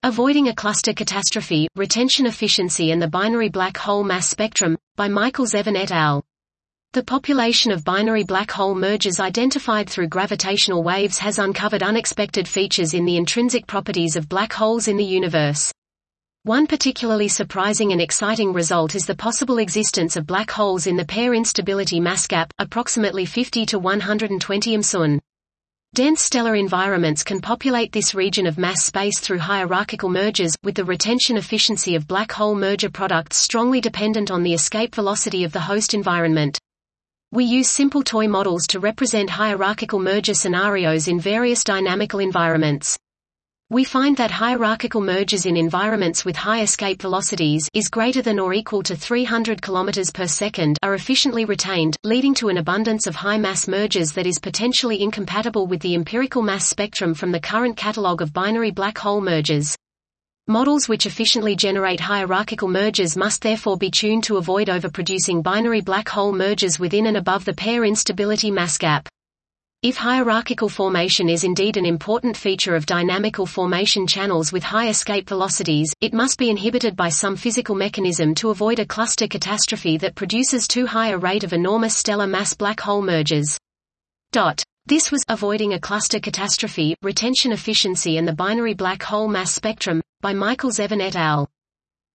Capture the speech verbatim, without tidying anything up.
Avoiding a Cluster Catastrophe, Retention Efficiency and the Binary Black Hole Mass Spectrum, by Michael Zevin et al. The population of binary black hole mergers identified through gravitational waves has uncovered unexpected features in the intrinsic properties of black holes in the universe. One particularly surprising and exciting result is the possible existence of black holes in the pair instability mass gap, approximately fifty to one hundred twenty M S U N. Dense stellar environments can populate this region of mass space through hierarchical mergers, with the retention efficiency of black hole merger products strongly dependent on the escape velocity of the host environment. We use simple toy models to represent hierarchical merger scenarios in various dynamical environments. We find that hierarchical mergers in environments with high escape velocities is greater than or equal to three hundred kilometers per second are efficiently retained, leading to an abundance of high-mass mergers that is potentially incompatible with the empirical mass spectrum from the current catalog of binary black hole mergers. Models which efficiently generate hierarchical mergers must therefore be tuned to avoid overproducing binary black hole mergers within and above the pair instability mass gap. If hierarchical formation is indeed an important feature of dynamical formation channels with high escape velocities, it must be inhibited by some physical mechanism to avoid a cluster catastrophe that produces too high a rate of enormous stellar mass black hole mergers. Dot. This was Avoiding a Cluster Catastrophe, Retention Efficiency and the Binary Black Hole Mass Spectrum, by Michael Zevin et al.